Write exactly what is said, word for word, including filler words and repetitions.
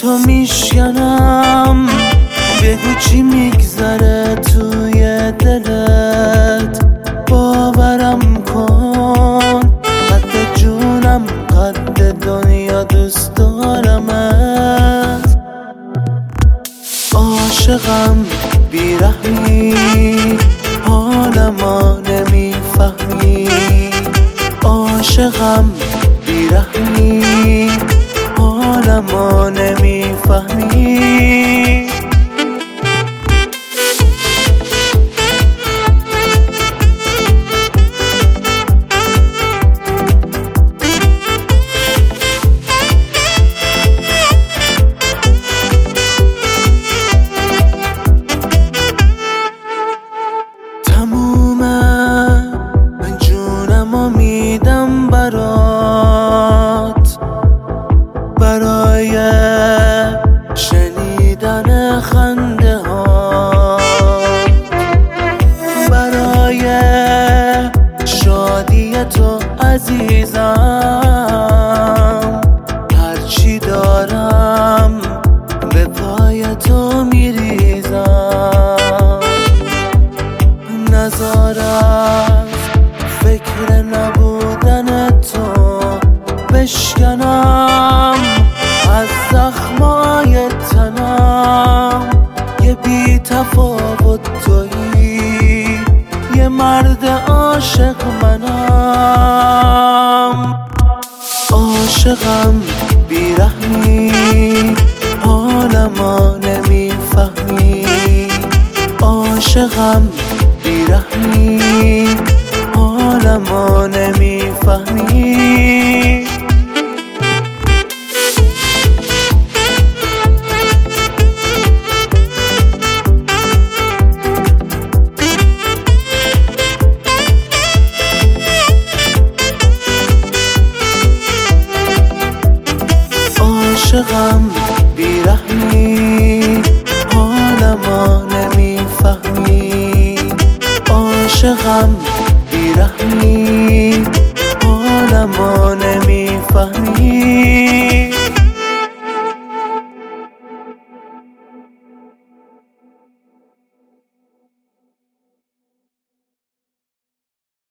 تو میشکنم، بگو چی میگذره توی دلت، باورم کن قد جونم قد دنیا دوست دارمت. عاشقم بیرحمی، حالمو نمیفهمی. عاشقم بیرحمی، حالمو نمیفهمی. من جونمو میدم برات، برای شنیدن خنده ها، برای شادی تو عزیزم. هرچی دارم به پای تو میریزم. نزار از فکر نبودن تو بشکنم، از زخمای تنم یه بی تفاوت تویی، یه مرد عاشق منم. عاشقم بیرحمی، حالمو نمیفهمی. عاشقم بیرحمی، حالمو نمیفهمی. عاشقم بیرحمی، حالمو نمیفهمی. عاشقم بیرحمی، حالمو نمیفهمی.